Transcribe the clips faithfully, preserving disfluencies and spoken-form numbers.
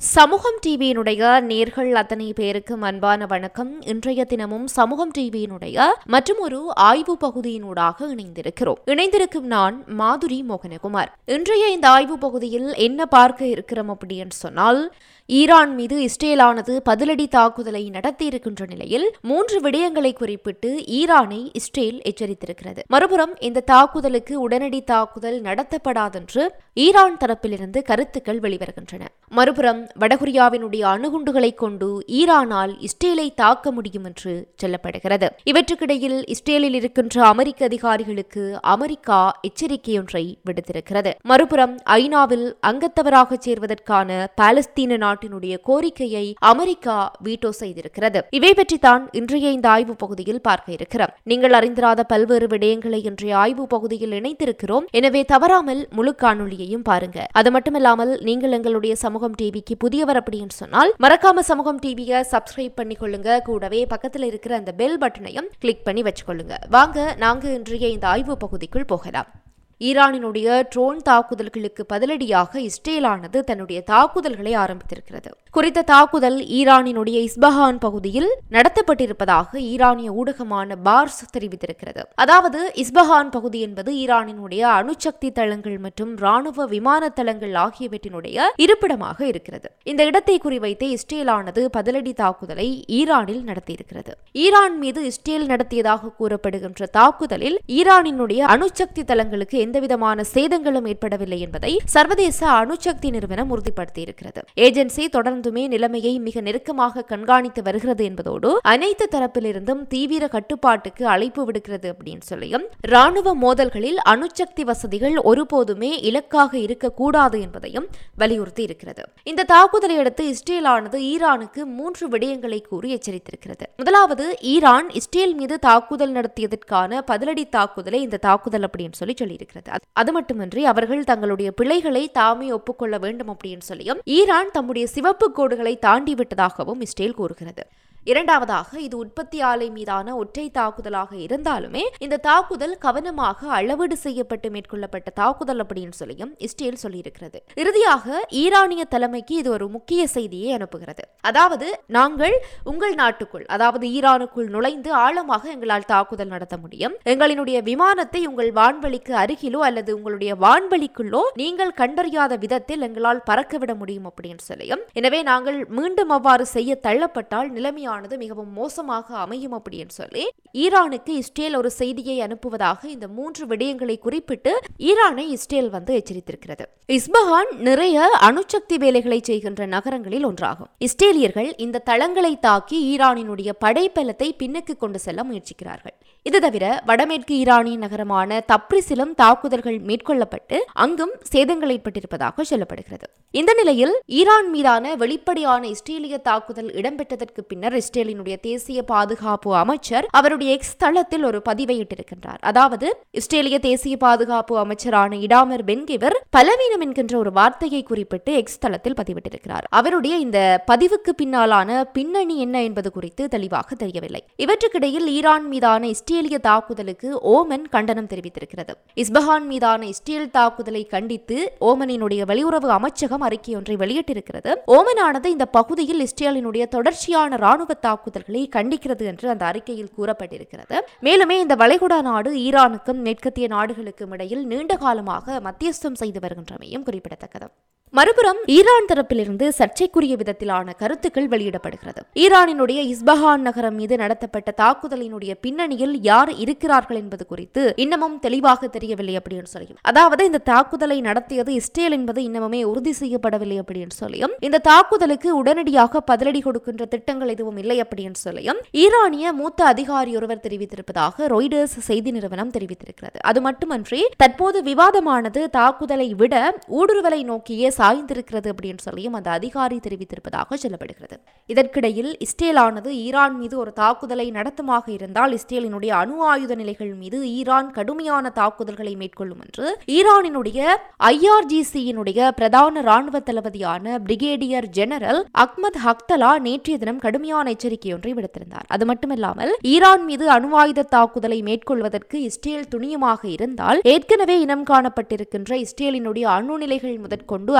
சமூகம் டிவியினுடைய நேர்கள் அத்தனை பேருக்கு அன்பான வணக்கம். இன்றைய தினமும் சமூகம் டிவியினுடைய மற்றும் ஒரு ஆய்வு பகுதியினூடாக இணைந்திருக்கிறோம். இணைந்திருக்கும் நான் மாதுரி மோகனகுமார். இன்றைய இந்த ஆய்வு பகுதியில் என்ன பார்க்க இருக்கிறோம் அப்படின்னு சொன்னால், ஈரான் மீது இஸ்ரேலானது பதிலடி தாக்குதலை நடத்தியிருக்கின்ற நிலையில் மூன்று விடயங்களை குறிப்பிட்டு ஈரானை இஸ்ரேல் எச்சரித்திருக்கிறது. மறுபுறம் இந்த தாக்குதலுக்கு உடனடி தாக்குதல் நடத்தப்படாதென்று ஈரான் தரப்பிலிருந்து கருத்துக்கள் வெளிவருகின்றன. மறுபுறம் வடகொரியாவினுடைய அணுகுண்டுகளை கொண்டு ஈரானால் இஸ்ரேலை தாக்க முடியும் என்று சொல்லப்படுகிறது. இவற்றுக்கிடையில் இஸ்ரேலில் இருக்கின்ற அமெரிக்க அதிகாரிகளுக்கு அமெரிக்கா எச்சரிக்கையொன்றை விடுத்திருக்கிறது. மறுபுறம் ஐநாவில் அங்கத்தவராக சேர்வதற்கான பாலஸ்தீன நாட்டினுடைய கோரிக்கையை அமெரிக்கா வீட்டோ செய்திருக்கிறது. இவை பற்றித்தான் இன்றைய இந்த ஆய்வு பகுதியில் பார்க்க இருக்கிறோம். நீங்கள் அறிந்திராத பல்வேறு விடயங்களை இன்றைய ஆய்வு பகுதியில் இணைத்திருக்கிறோம். எனவே தவறாமல் முழு காணொலியையும் பாருங்க. அது மட்டுமில்லாமல் நீங்கள் எங்களுடைய சமூகம் டிவிக்கு புதியவர் அப்படின்னு சொன்னால் மறக்காம சமூகம் டிவியை சப்ஸ்கிரைப் பண்ணிக்கொள்ளுங்க. கூடவே பக்கத்தில் இருக்கிற அந்த பெல் பட்டனையும் கிளிக் பண்ணி வச்சுக்கொள்ளுங்க. வாங்க நாங்க இன்றைய இந்த ஆய்வு பகுதிக்குள் போகலாம். ஈரானினுடைய ட்ரோன் தாக்குதல்களுக்கு பதிலடியாக இஸ்ரேலானது தன்னுடைய தாக்குதல்களை ஆரம்பித்திருக்கிறது. குறித்த தாக்குதல் ஈரானினுடைய இஸ்பஹான் பகுதியில் நடத்தப்பட்டிருப்பதாக ஈரானிய ஊடகமான பார்ஸ் தெரிவித்திருக்கிறது. அதாவது இஸ்பஹான் பகுதி என்பது ஈரானினுடைய அணுசக்தி தளங்கள் மற்றும் ராணுவ விமான தளங்கள் ஆகியவற்றினுடைய இருப்பிடமாக இருக்கிறது. இந்த இடத்தை குறிவைத்து இஸ்ரேலானது பதிலடி தாக்குதலை ஈரானில் நடத்தியிருக்கிறது. ஈரான் மீது இஸ்ரேல் நடத்தியதாக கூறப்படுகின்ற தாக்குதலில் ஈரானினுடைய அணுசக்தி தளங்களுக்கு எந்தவிதமான சேதங்களும் ஏற்படவில்லை என்பதை சர்வதேச அணுசக்தி நிறுவனம் உறுதிப்படுத்தியிருக்கிறது. ஏஜென்சி தொடர்ந்துமே நிலைமையை மிக நெருக்கமாக கண்காணித்து வருகிறது என்பதோடு அனைத்து தரப்பிலிருந்தும் தீவிர கட்டுப்பாட்டுக்கு அழைப்பு விடுக்கிறது அப்படின்னு சொல்லியும் ராணுவ மோதல்களில் அணுசக்தி வசதிகள் ஒருபோதுமே இலக்காக இருக்கக்கூடாது என்பதையும் வலியுறுத்தி இருக்கிறது. இந்த தாக்குதலை அடுத்து இஸ்ரேலானது ஈரானுக்கு மூன்று விடயங்களை கூறி எச்சரித்திருக்கிறது. முதலாவது, ஈரான் இஸ்ரேல் மீது தாக்குதல் நடத்தியதற்கான பதிலடி தாக்குதலை இந்த தாக்குதல் அப்படின்னு சொல்லி சொல்லியிருக்கிறது. அது மட்டுமின்றி அவர்கள் தங்களுடைய பிழைகளை தாமே ஒப்புக்கொள்ள வேண்டும் அப்படின்னு சொல்லியும் ஈரான் தம்முடைய சிவப்பு கோடுகளை தாண்டி விட்டதாகவும் இஸ்ரேல் கூறுகிறது. இரண்டாவதாக, இது உற்பத்தி ஆலை மீதான ஒற்றை தாக்குதலாக இருந்தாலுமே இந்த தாக்குதல் கவனமாக அளவீடு செய்யப்பட்டு மேற்கொள்ளப்பட்ட தாக்குதல் அப்படின்னு சொல்லியும் இஸ்ரேல் சொல்லியிருக்கிறது. இறுதியாக ஈரானிய தலைமைக்கு இது ஒரு முக்கிய செய்தியை அனுப்புகிறது. அதாவது, நாங்கள் உங்கள் நாட்டுக்குள், அதாவது ஈரானுக்குள் நுழைந்து ஆழமாக எங்களால் தாக்குதல் நடத்த முடியும். எங்களினுடைய விமானத்தை உங்கள் வான்வெளிக்கு அருகிலோ அல்லது உங்களுடைய வான்வெளிக்குள்ளோ நீங்கள் கண்டறியாத விதத்தில் எங்களால் பறக்கவிட முடியும் அப்படின்னு சொல்லியும், எனவே நாங்கள் மீண்டும் அவ்வாறு செய்ய தள்ளப்பட்டால் நிலைமையான மிகவும் மோசமாக அமையும் அப்படின்னு சொல்லி ஈரானுக்கு இஸ்ரேல் ஒரு செய்தியை அனுப்புவதாக இந்த மூன்று விடயங்களை குறிப்பிட்டு ஈரானை இஸ்ரேல் வந்து எச்சரித்திருக்கிறது. இஸ்பஹான் நிறைய அணுசக்தி வேலைகளை செய்கின்ற நகரங்களில் ஒன்றாகும். இஸ்ரேலியர்கள் இந்த தளங்களை தாக்கி ஈரானினுடைய படைப்பலத்தை பின்னுக்கு கொண்டு செல்ல முயற்சிக்கிறார்கள். இது தவிர வடமேற்கு ஈரானிய நகரமான தப்ரிஸிலும் தாக்குதல்கள் மேற்கொள்ளப்பட்டு அங்கும் சேதங்கள் ஏற்பட்டிருப்பதாக சொல்லப்படுகிறது. இந்த நிலையில் ஈரான் மீதான வெளிப்படையான இஸ்ரேலிய தாக்குதல் இடம்பெற்றதற்கு பின்னர் இஸ்ரேலினுடைய தேசிய பாதுகாப்பு அமைச்சர் அவருடைய எக்ஸ் தளத்தில் ஒரு பதிவை இட்டிருக்கின்றார். அதாவது, இஸ்ரேலிய தேசிய பாதுகாப்பு அமைச்சரான இடாமர் பென்கிவர் பலவீனம் என்கின்ற ஒரு வார்த்தையை குறிப்பிட்டு எக்ஸ் தளத்தில் பதிவிட்டிருக்கிறார். அவருடைய இந்த பதிவுக்கு பின்னாலான பின்னணி என்ன என்பது குறித்து தெளிவாக தெரியவில்லை. இவற்றுக்கிடையில் ஈரான் மீதான இஸ்ரேலிய தாக்குதலுக்கு ஓமன் கண்டனம் தெரிவித்திருக்கிறது. இஸ்பஹான் மீதான இஸ்ரேல் தாக்குதலை கண்டித்து ஓமனினுடைய வெளியுறவு அமைச்சகம் அறிக்கை ஒன்றை வெளியிட்டிருக்கிறது. ஓமனானது இந்த பகுதியில் இஸ்ரேலினுடைய தொடர்ச்சியான ராணுவ தாக்குதல்களை கண்டிக்கிறது என்று அந்த அறிக்கையில் கூறப்பட்டிருக்கிறது. மேலுமே இந்த வளைகுடா நாடு ஈரானுக்கும் மேற்கத்திய நாடுகளுக்கும் இடையில் நீண்ட காலமாக மத்தியஸ்தம் செய்து வருகின்றமையும் குறிப்பிடத்தக்கது. மறுபுறம் ஈரான் தரப்பிலிருந்து சர்ச்சைக்குரிய விதத்திலான கருத்துக்கள் வெளியிடப்படுகிறது. ஈரானினுடைய இஸ்பஹான் நகரம் மீது நடத்தப்பட்ட தாக்குதலினுடைய பின்னணியில் யார் இருக்கிறார்கள் என்பது குறித்து இன்னமும் தெளிவாக தெரியவில்லை அப்படின்னு சொல்லியும், அதாவது இந்த தாக்குதலை நடத்தியது இஸ்ரேல் என்பது இன்னமுமே உறுதி செய்யப்படவில்லை அப்படின்னு சொல்லியும், இந்த தாக்குதலுக்கு உடனடியாக பதிலடி கொடுக்கின்ற திட்டங்கள் எதுவும் இல்லை அப்படின்னு சொல்லியும் ஈரானிய மூத்த அதிகாரி ஒருவர் தெரிவித்திருப்பதாக ராய்டர்ஸ் செய்தி நிறுவனம் தெரிவித்திருக்கிறது. அது மட்டுமன்றி தற்போது விவாதமானது தாக்குதலை விட ஊடுருவலை நோக்கியே சாய்ந்திருக்கிறது அப்படின்னு சொல்லியும் அந்த அதிகாரி தெரிவித்திருப்பதாக சொல்லப்படுகிறது. இதற்கிடையில் இஸ்ரேலானது ஈரான் மீது ஒரு தாக்குதலை நடத்துமாக இருந்தால் இஸ்ரேலினுடைய அணு ஆயுத நிலைகள் மீது ஈரான் கடுமையான தாக்குதல்களை மேற்கொள்ளும் என்று ஈரானினுடைய ஐ ஆர் ஜி சி-யினுடைய பிரதான ராணுவ தளபதியான பிரிகேடியர் ஜெனரல் அஹ்மத் ஹக்தலா நேற்றைய தினம் கடுமையான எச்சரிக்கை ஒன்றை விடுத்திருந்தார். அது மட்டுமில்லாமல் ஈரான் மீது அணு ஆயுத தாக்குதலை மேற்கொள்வதற்கு இஸ்ரேல் துணியமாக இருந்தால் ஏற்கனவே இனம் காணப்பட்டிருக்கின்ற இஸ்ரேலினுடைய அணு நிலைகள் முதற்கொண்டு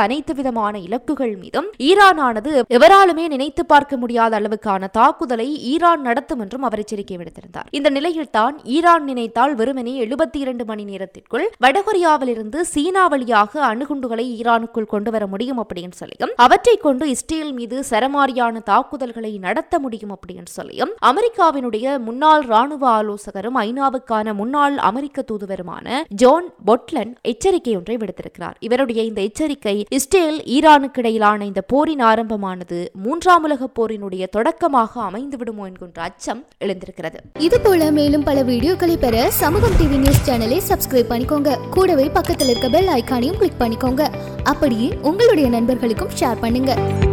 அனைத்து விதமான இலக்குகள் மீதும் ஈரானானது எவராலுமே நினைத்து பார்க்க முடியாத அளவுக்கான தாக்குதலை ஈரான் நடத்தும் என்றும் அவர் எச்சரிக்கை விடுத்திருந்தார். இந்த நிலையில்தான் ஈரான் நினைத்தால் வெறுமனே எழுபத்தி இரண்டு மணி நேரத்திற்குள் வடகொரியாவில் இருந்து சீனா வழியாக அணுகுண்டுகளை ஈரானுக்குள் கொண்டு வர முடியும் அப்படின்னு சொல்லியும் அவற்றை கொண்டு இஸ்ரேல் மீது சரமாரியான தாக்குதல்களை நடத்த முடியும் அப்படின்னு சொல்லியும் அமெரிக்காவினுடைய முன்னாள் ராணுவ ஆலோசகரும் ஐநாவுக்கான முன்னாள் அமெரிக்க தூதுவருமான ஜான் பொட்லன் எச்சரிக்கை ஒன்றை விடுத்திருக்கிறார். இவருடைய இந்த எச்சரிக்கை இஸ்ரேல் ஈரானுக்கு இடையிலான இந்த போரின் ஆரம்பமானது மூன்றாம் உலக போரினுடைய தொடக்கமாக அமைந்து விடுமோ என்கின்ற அச்சம் எழுந்திருக்கிறது. இது போல மேலும் பல வீடியோக்களை பெற சமூகம் டிவி நியூஸ் சேனலை சப்ஸ்கிரைப் பண்ணிக்கோங்க. கூடவே பக்கத்தில் இருக்க பெல் ஐகானையும் கிளிக் பண்ணிக்கோங்க. அப்படியே உங்களுடைய நண்பர்களுக்கும் ஷேர் பண்ணுங்க.